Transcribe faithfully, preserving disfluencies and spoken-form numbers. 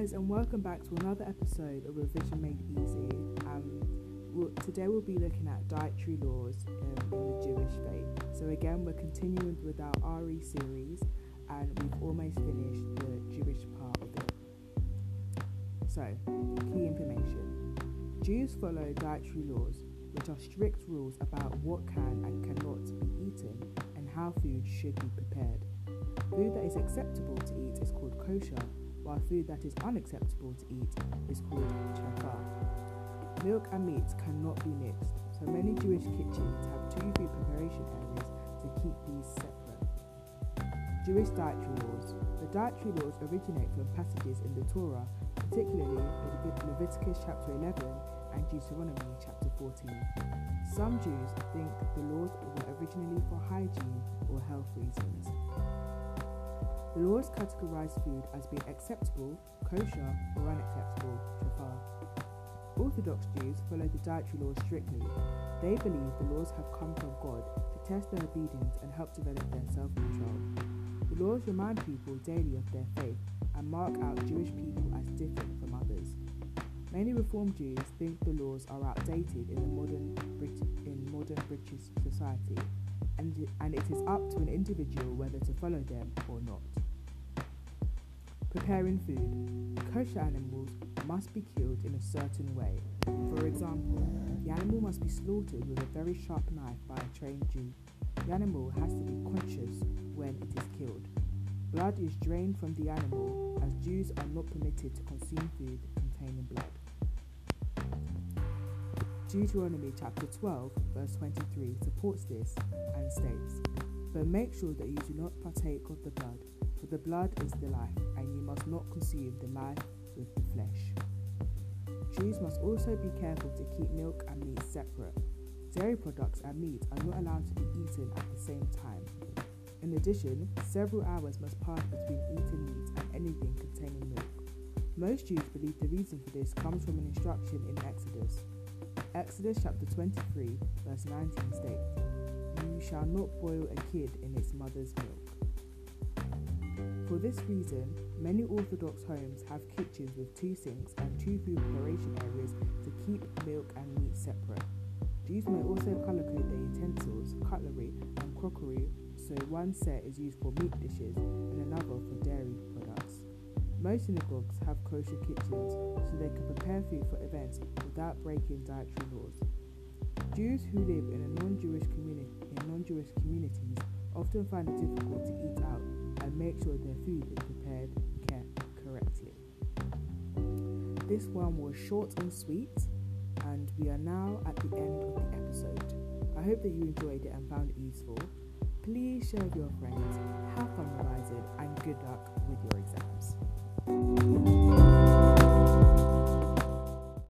guys, and welcome back to another episode of Revision Made Easy. Um, we'll, today we'll be looking at dietary laws um, in the Jewish faith. So again, we're continuing with our R E series, and we've almost finished the Jewish part of it. So, key information. Jews follow dietary laws, which are strict rules about what can and cannot be eaten and how food should be prepared. Food that is acceptable to eat is called kosher, while food that is unacceptable to eat is called trefah. Milk and meat cannot be mixed, so many Jewish kitchens have two food preparation areas to keep these separate. Jewish dietary laws. The dietary laws originate from passages in the Torah, particularly in Leviticus chapter eleven and Deuteronomy chapter fourteen. Some Jews think the laws were originally for hygiene or health reasons. The laws categorize food as being acceptable, kosher, or unacceptable, trefah. Orthodox Jews follow the dietary laws strictly. They believe the laws have come from God to test their obedience and help develop their self-control. The laws remind people daily of their faith and mark out Jewish people as different from others. Many Reform Jews think the laws are outdated in the modern Brit- in modern British society, and and it is up to an individual whether to follow them or not. Preparing food. Kosher animals must be killed in a certain way. For example, the animal must be slaughtered with a very sharp knife by a trained Jew. The animal has to be conscious when it is killed. Blood is drained from the animal, as Jews are not permitted to consume food containing blood. Deuteronomy chapter twelve verse twenty-three supports this and states, "But make sure that you do not partake of the blood, for the blood is the life, and you must not consume the life with the flesh." Jews must also be careful to keep milk and meat separate. Dairy products and meat are not allowed to be eaten at the same time. In addition, several hours must pass between eating meat and anything containing milk. Most Jews believe the reason for this comes from an instruction in Exodus. Exodus chapter twenty-three verse nineteen states, "You shall not boil a kid in its mother's milk." For this reason, many Orthodox homes have kitchens with two sinks and two food preparation areas to keep milk and meat separate. Jews may also color code their utensils, cutlery, and crockery, so one set is used for meat dishes and another for dairy products. Most synagogues have kosher kitchens, so they can prepare food for events without breaking dietary laws. Jews who live in a non-Jewish community in non-Jewish communities often find it difficult to eat out and make sure their food is prepared correctly. This one was short and sweet, and we are now at the end of the episode. I hope that you enjoyed it and found it useful. Please share with your friends, have fun revising, and good luck